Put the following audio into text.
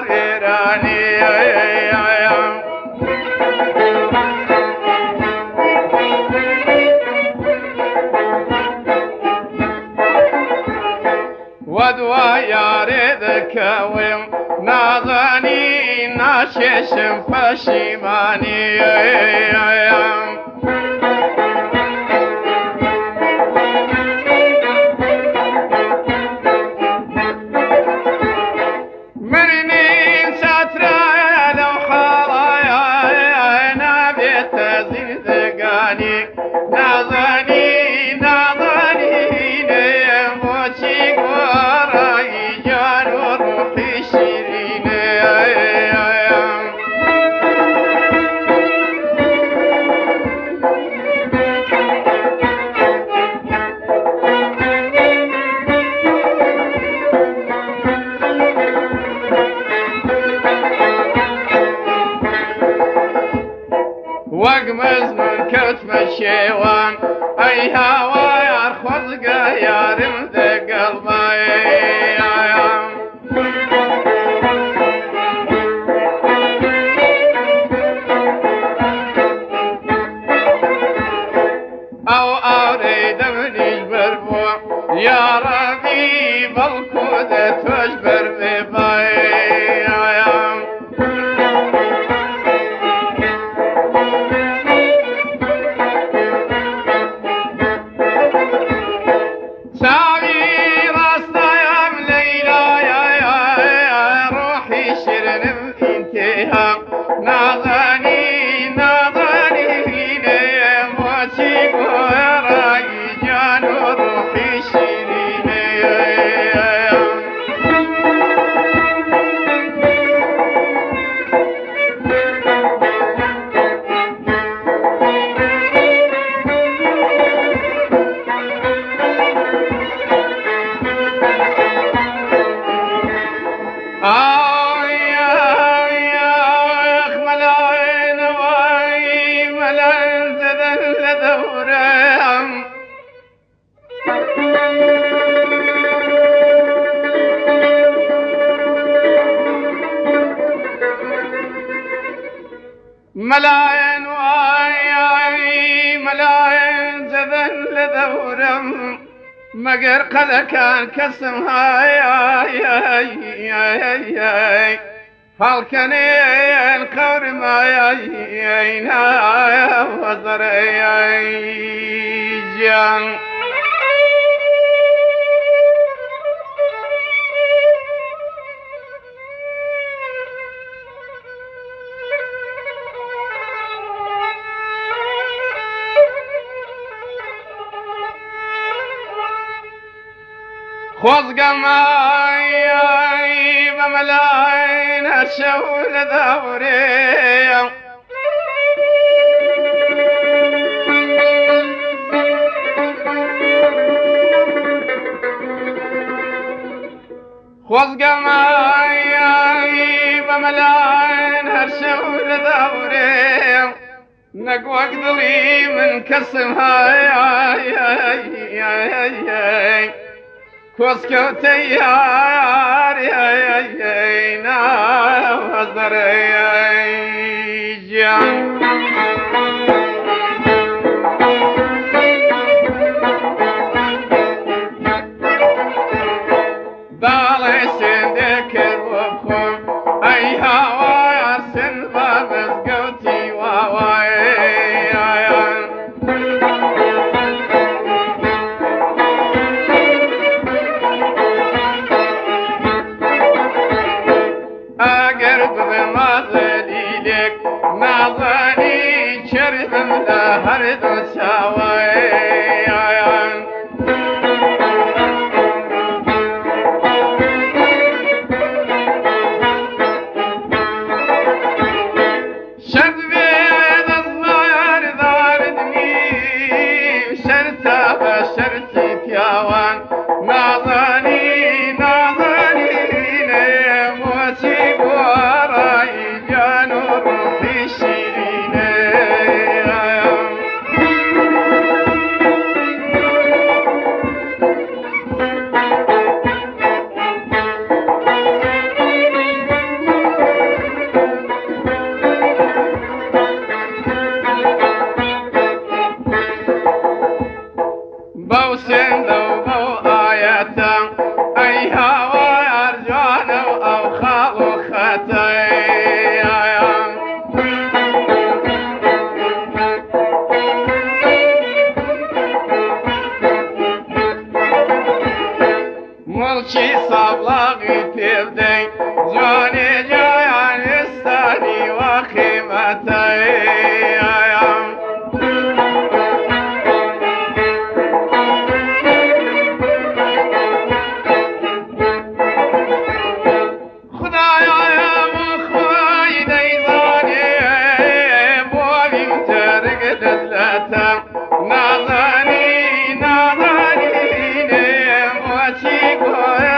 ایرانی ودوا يارد كويم ناظني ناششم فشيماني مرنين ساترا لو حرايا نبيت زندقاني ناظني وقمز من كتم الشيوان اي هوا يرخص قيار ذا قلبي او اريد من يجبر بو يا ربي بالكودة تجبر بباي ناظني ناظني موسيقى راي جان روحي شيرين ملاين واي ملاين زذل ذورم مقر قد كان كسم هاي فالكني القور ما يينا وزر جان خوز قماي بملاين الشول ذوري خوز قماي بملاين الشول ذوري نقوى قدري من كسم هاي كوسكو تيار يا وزر جان بالي سندك الوبخم اي هوا سنبا مسقوتي واواي ناظني شرب لهرد سوايا شرب بيد الصغير ضاردني شرتا بشرتي تياوان ناظني موسيقى راي جان روحي شيرين ملکی سابلاغی تردی جانی جایان استانی و خیمتی نازنی نازنی موچی گوی